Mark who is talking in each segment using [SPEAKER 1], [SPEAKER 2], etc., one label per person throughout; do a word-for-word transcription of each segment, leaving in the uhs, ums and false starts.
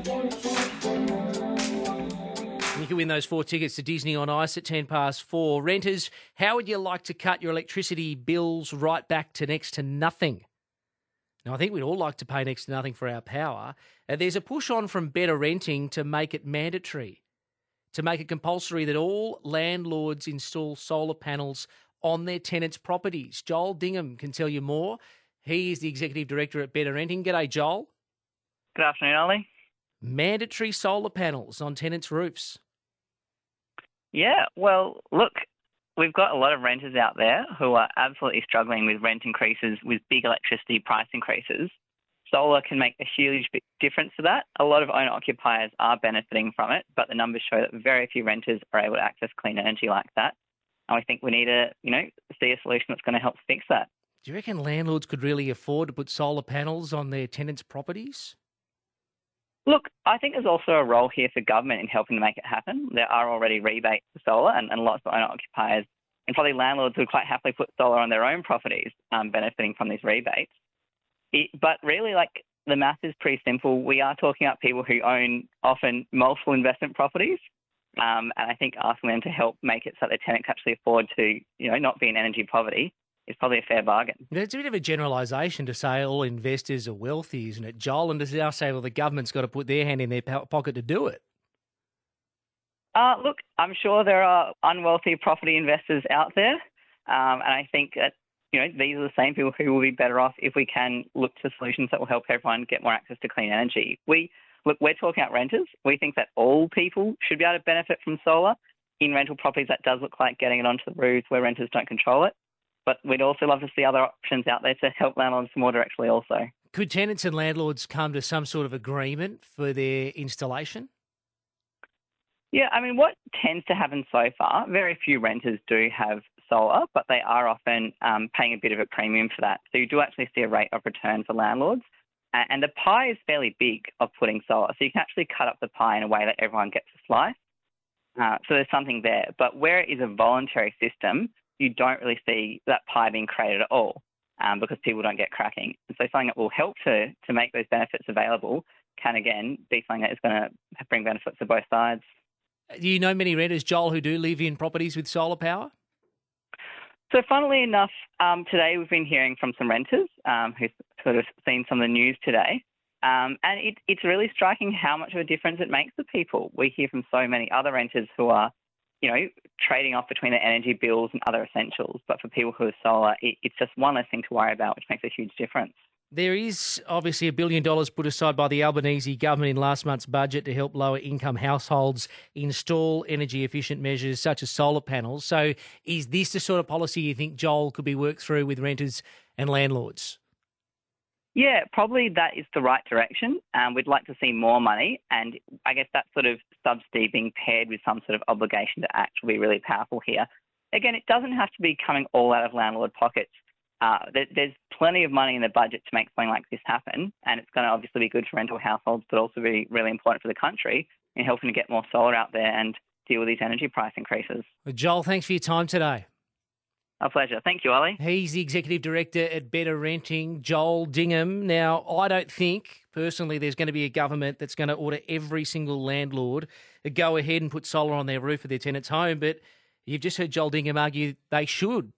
[SPEAKER 1] You can win those four tickets to Disney on Ice at ten past four. Renters, how would you like to cut your electricity bills right back to next to nothing? Now, I think we'd all like to pay next to nothing for our power. Uh, there's a push on from Better Renting to make it mandatory, to make it compulsory that all landlords install solar panels on their tenants' properties. Joel Dingham can tell you more. He is the Executive Director at Better Renting. G'day, Joel.
[SPEAKER 2] Good afternoon, Ollie.
[SPEAKER 1] Mandatory solar panels on tenants' roofs.
[SPEAKER 2] Yeah, well, look, we've got a lot of renters out there who are absolutely struggling with rent increases, with big electricity price increases. Solar can make a huge difference to that. A lot of owner-occupiers are benefiting from it, but the numbers show that very few renters are able to access clean energy like that. And we think we need to, you know, see a solution that's going to help fix that.
[SPEAKER 1] Do you reckon landlords could really afford to put solar panels on their tenants' properties?
[SPEAKER 2] Look, I think there's also a role here for government in helping to make it happen. There are already rebates for solar, and, and lots of owner-occupiers and probably landlords who quite happily put solar on their own properties, um, benefiting from these rebates. It, but really, like, the math is pretty simple. We are talking about people who own often multiple investment properties, um, and I think asking them to help make it so that their tenant can actually afford to, you know, not be in energy poverty is probably a fair bargain.
[SPEAKER 1] It's a bit of a generalisation to say all investors are wealthy, isn't it, Joel? And to now say, well, the government's got to put their hand in their pocket to do it.
[SPEAKER 2] Uh, look, I'm sure there are unwealthy property investors out there, um, and I think that, you know, these are the same people who will be better off if we can look to solutions that will help everyone get more access to clean energy. We look, we're talking about renters. We think that all people should be able to benefit from solar. In rental properties, that does look like getting it onto the roof where renters don't control it. But we'd also love to see other options out there to help landlords more directly also.
[SPEAKER 1] Could tenants and landlords come to some sort of agreement for their installation?
[SPEAKER 2] Yeah, I mean, what tends to happen so far, very few renters do have solar, but they are often um, paying a bit of a premium for that. So you do actually see a rate of return for landlords. And the pie is fairly big of putting solar. So you can actually cut up the pie in a way that everyone gets a slice. Uh, so there's something there. But where it is a voluntary system, you don't really see that pie being created at all um, because people don't get cracking. And so something that will help to, to make those benefits available can, again, be something that is going to bring benefits to both sides.
[SPEAKER 1] Do you know many renters, Joel, who do live in properties with solar power?
[SPEAKER 2] So funnily enough, um, today we've been hearing from some renters um, who've sort of seen some of the news today. Um, and it, it's really striking how much of a difference it makes to people. We hear from so many other renters who are, you know, trading off between their energy bills and other essentials. But for people who are solar, it, it's just one less thing to worry about, which makes a huge difference.
[SPEAKER 1] There is obviously a billion dollars put aside by the Albanese government in last month's budget to help lower income households install energy efficient measures such as solar panels. So is this the sort of policy you think, Joel, could be worked through with renters and landlords?
[SPEAKER 2] Yeah, probably that is the right direction. Um, we'd like to see more money, and I guess that sort of subsidy being paired with some sort of obligation to act will be really powerful here. Again, it doesn't have to be coming all out of landlord pockets. Uh, there, there's plenty of money in the budget to make something like this happen, and it's going to obviously be good for rental households, but also be really important for the country in helping to get more solar out there and deal with these energy price increases.
[SPEAKER 1] Well, Joel, thanks for your time today.
[SPEAKER 2] A pleasure. Thank you, Ollie.
[SPEAKER 1] He's the Executive Director at Better Renting, Joel Dingham. Now, I don't think, personally, there's going to be a government that's going to order every single landlord to go ahead and put solar on their roof of their tenant's home, but you've just heard Joel Dingham argue they should.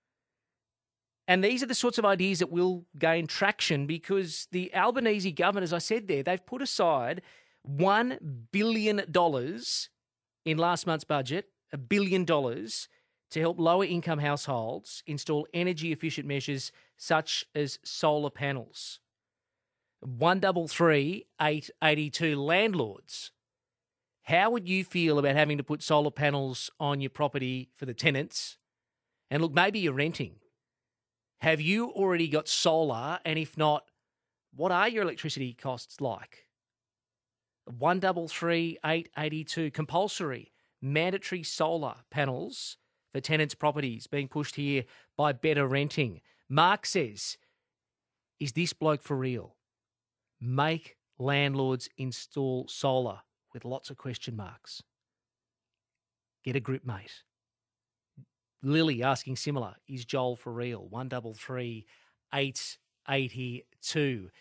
[SPEAKER 1] And these are the sorts of ideas that will gain traction because the Albanese government, as I said there, they've put aside one billion dollars in last month's budget, a billion dollars, to help lower-income households install energy-efficient measures such as solar panels. one double three eight eight two landlords. How would you feel about having to put solar panels on your property for the tenants? And look, maybe you're renting. Have you already got solar? And if not, what are your electricity costs like? one double three eight eight two, compulsory, mandatory solar panels for tenants' properties being pushed here by Better Renting. Mark says, is this bloke for real? Make landlords install solar with lots of question marks. Get a grip, mate. Lily asking similar, is Joel for real? one double three eight eight two.